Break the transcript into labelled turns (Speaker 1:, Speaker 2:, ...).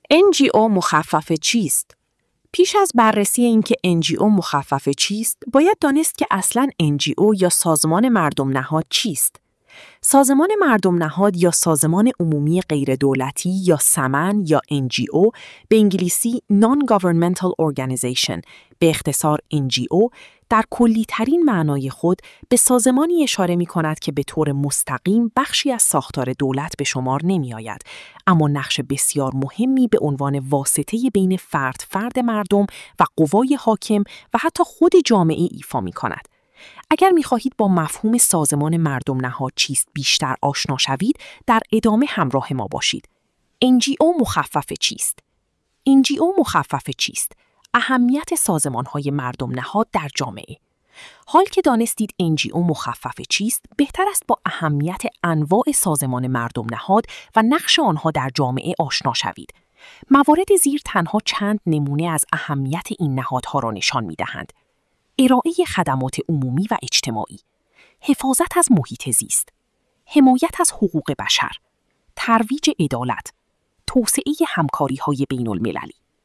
Speaker 1: NGO مخفف چیست؟ پیش از بررسی اینکه NGO مخفف چیست، باید دانست که اصلاً NGO یا سازمان مردم نهاد چیست. سازمان مردم نهاد یا سازمان عمومی غیر دولتی یا سمن یا NGO به انگلیسی Non-Governmental Organization به اختصار NGO در کلی ترین معنای خود به سازمانی اشاره می کند که به طور مستقیم بخشی از ساختار دولت به شمار نمی آید، اما نقش بسیار مهمی به عنوان واسطه بین فرد مردم و قوای حاکم و حتی خود جامعه ایفا می کند. اگر می خواهید با مفهوم سازمان مردم نهاد چیست بیشتر آشنا شوید، در ادامه همراه ما باشید. NGO مخفف چیست؟ NGO مخفف چیست؟ اهمیت سازمان‌های مردم نهاد در جامعه. حال که دانستید NGO مخفف چیست، بهتر است با اهمیت انواع سازمان مردم نهاد و نقش آنها در جامعه آشنا شوید. موارد زیر تنها چند نمونه از اهمیت این نهادها را نشان می‌دهند. ارائه خدمات عمومی و اجتماعی، حفاظت از محیط زیست، حمایت از حقوق بشر، ترویج عدالت، توسعه همکاری‌های بین‌المللی.